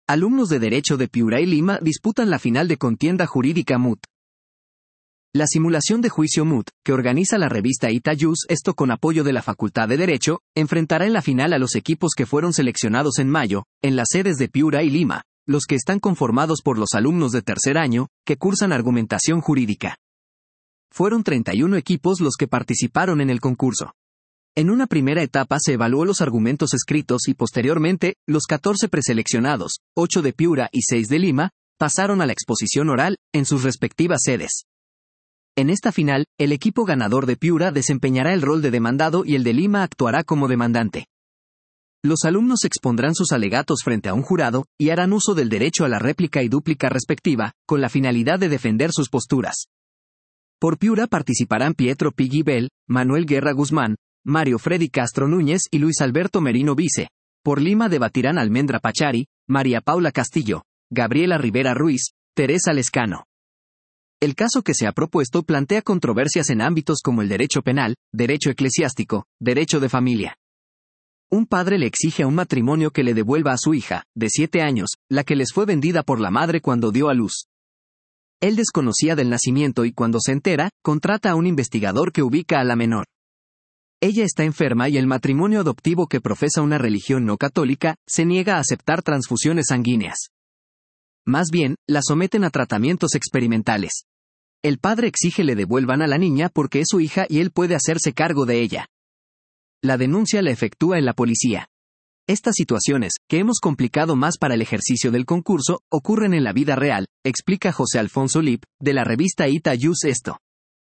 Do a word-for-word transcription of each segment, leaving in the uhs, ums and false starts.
Alumnos de Derecho de Piura y Lima disputan la final de contienda jurídica M U T. La simulación de juicio M U T, que organiza la revista Itayus, esto con apoyo de la Facultad de Derecho, enfrentará en la final a los equipos que fueron seleccionados en mayo, en las sedes de Piura y Lima, los que están conformados por los alumnos de tercer año, que cursan argumentación jurídica. Fueron treinta y uno equipos los que participaron en el concurso. En una primera etapa se evaluó los argumentos escritos y posteriormente, los catorce preseleccionados, ocho de Piura y seis de Lima, pasaron a la exposición oral, en sus respectivas sedes. En esta final, el equipo ganador de Piura desempeñará el rol de demandado y el de Lima actuará como demandante. Los alumnos expondrán sus alegatos frente a un jurado, y harán uso del derecho a la réplica y dúplica respectiva, con la finalidad de defender sus posturas. Por Piura participarán Pietro Piggy Bell, Manuel Guerra Guzmán, Mario Freddy Castro Núñez y Luis Alberto Merino Vice. Por Lima debatirán Almendra Pachari, María Paula Castillo, Gabriela Rivera Ruiz, Teresa Lescano. El caso que se ha propuesto plantea controversias en ámbitos como el derecho penal, derecho eclesiástico, derecho de familia. Un padre le exige a un matrimonio que le devuelva a su hija, de siete años, la que les fue vendida por la madre cuando dio a luz. Él desconocía del nacimiento y cuando se entera, contrata a un investigador que ubica a la menor. Ella está enferma y el matrimonio adoptivo, que profesa una religión no católica, se niega a aceptar transfusiones sanguíneas. Más bien, la someten a tratamientos experimentales. El padre exige le devuelvan a la niña porque es su hija y él puede hacerse cargo de ella. La denuncia la efectúa en la policía. Estas situaciones, que hemos complicado más para el ejercicio del concurso, ocurren en la vida real, explica José Alfonso Lip, de la revista Itayus esto.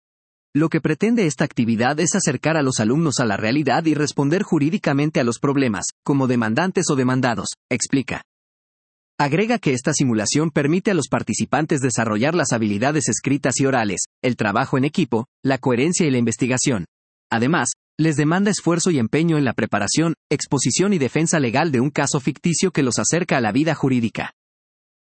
Lo que pretende esta actividad es acercar a los alumnos a la realidad y responder jurídicamente a los problemas, como demandantes o demandados, explica. Agrega que esta simulación permite a los participantes desarrollar las habilidades escritas y orales, el trabajo en equipo, la coherencia y la investigación. Además, les demanda esfuerzo y empeño en la preparación, exposición y defensa legal de un caso ficticio que los acerca a la vida jurídica.